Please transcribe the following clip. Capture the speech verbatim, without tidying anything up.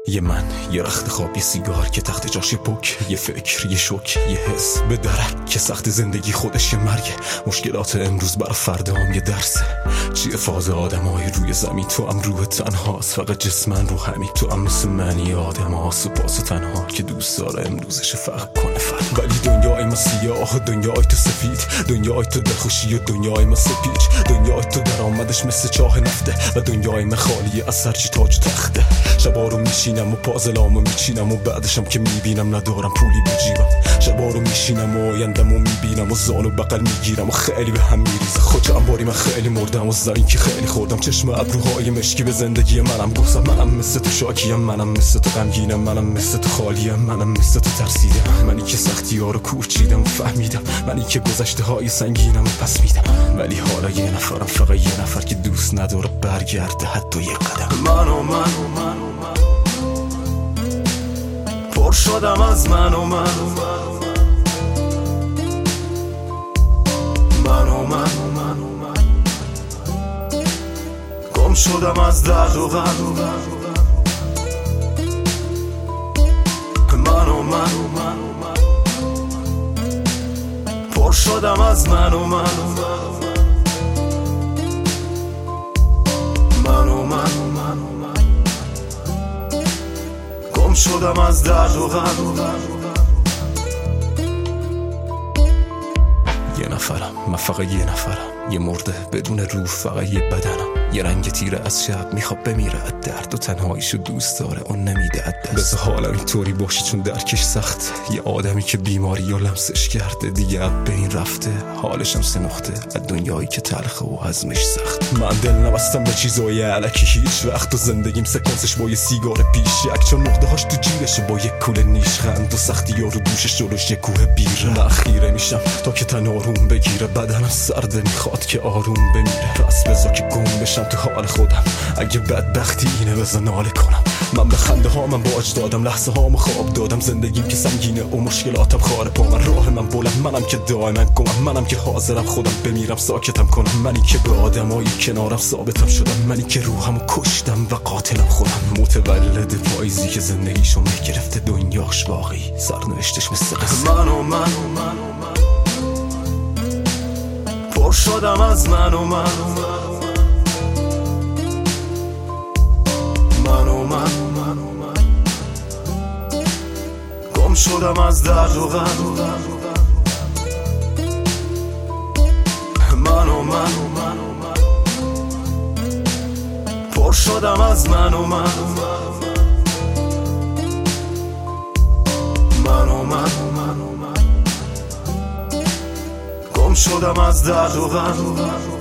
یه من، یه رخت خواب، یه سیگار که تخت جاش، یه پک، یه فکر، یه شوک، یه حس به درک که سخت زندگی خودش یه مرگه. مشکلات امروز برا فردا هم یه درسه. چیه فاز آدم های روی زمین؟ تو هم روح تنهاست، فقط جسمن رو همین. تو هم مثل منی آدم ها سپاس و تنها که دوست داره امروزش فرق کنه فرق. ولی دنیای ما سیاه، دنیای تو سفید، دنیای تو دلخوشی و دنیای ما سپیچ. دنیای تو درآمدش مثل چاه نفته و دنیای من خالیه از هرچی تاج و تخته. شبا رو میشینم و پازلامو میچینم و بعدشم که میبینم ندارم پولی به جیبم. شبا رو میشینم و آیندمو میبینم و زانو بغل میگیرم و خیلی به هم میریزه. خود چند باری من خیلی مردم و زمین که خیلی خوردم. چشم ابروهای مشکی به زندگی منم گفتم منم مثل تو شاکیم، منم مثل تو غمگینم، منم مثل تو خالیم، منم مثل تو ترسیدم. منی که سختی ها رو کوچیدم و فهمیدم، منی که گذشته های سنگینم و پس میدم. ولی حالا یه نفرم، فقط یه نفر که دوست نداره برگرده حتی یه قدم. من و من و من و من پر شدم از من و من و من من و من و من و من گم شدم از درد و غم. من و من و من و من پر شدم از من و من و من و من و من و من گم شدم از درد و غم. یه نفرم، من فقط یه نفرم، یه مرده بدون روح، فقط یه بدنم. یه رنگ تیره از شب میخواد بمیره از درد و تنهاییشو دوست داره اون نمیده از دست. بذار حالم اینطوری باشه چون درکش سخت. یه آدمی که بیماری یا لمسش کرده دیگه اب به این رفته، حالشم سه نقطه از دنیایی که تلخه و هضمش سخت. من دل نبستم به چیزای علکی هیچ وقت و زندگیم سکانسش با یه سیگار پیشک، چون نقطه هاش تو جیبشه با یه کوله نیش خند و سختی ها رو دوشش جلوش یه کوه بیره. من خیره میشم تا که تن آروم بگیره، بدنم سرده میخواد که آروم بمیره. پس بذار که گم بشم تو حال خودم، اگه بدبختی اینه بذار ناله کنم. من به خنده ها من باج دادم، لحظه هامو خواب دادم، زندگیم که سنگینه و مشکلاتم خاره پا من. راه من بلند، منم که دائما گمم، منم که حاضرم خودم بمیرم ساکتم کنم. منی که به آدمایی کنارم ثابتم شدم، منی که روحمو کشتم و قاتلم خودم. متولد پاییزی که زندگیشو میگرفته دنیاش واقعی، سرنوشتش مثل قصه. من و من و من و من پر شدم از من و من و من من و من و من و من گم شدم از درد و غم. من و من و من و من پر شدم از من و من و من و من و من و من گم شدم از درد و غم.